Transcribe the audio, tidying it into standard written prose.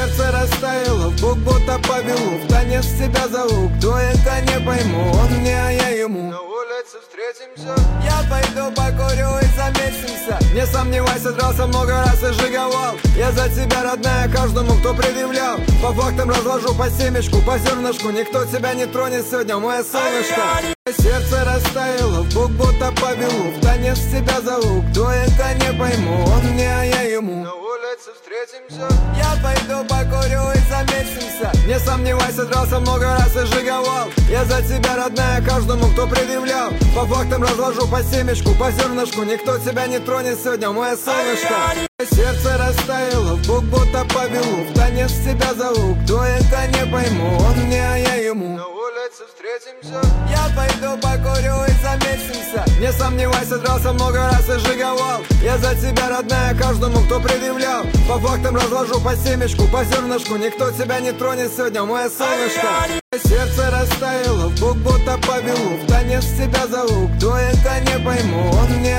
сердце растаяло, вдруг будто повело. В танец тебя зову, кто это не пойму. Он мне, а я ему. На улице встретимся. Я пойду покурю и замесимся. Не сомневайся, дрался много раз и жиговал. Я за тебя, родная, каждому, кто предъявлял. По фактам разложу по семечку, по зернышку. Никто тебя не тронет сегодня, мое солнышко. Сердце растаяло, вдруг будто повело. В танец тебя зову, кто это не пойму. Он мне, а я ему. На улице встретимся. Я пойду покурю и замесимся. Не сомневайся, дрался много раз и жиговал. Я за тебя, родная, каждому, кто предъявлял. По фактам разложу по семечку, по зернышку. Никто тебя не тронет сегодня, мое солнышко. Сердце растаяло, вдруг будто повело. В танец тебя зову, кто это не пойму. Он мне, а я ему. На улице встретимся. Я пойду покурю и замесимся. Не сомневайся, дрался много раз и жиговал. Я за тебя, родная, каждому, кто предъявлял. По фактам разложу по семечку, по зернышку. Никто тебя не тронет сегодня, мое солнышко. Сердце растаяло, вдруг будто повело. В танец тебя зову, кто это не пойму. Он мне,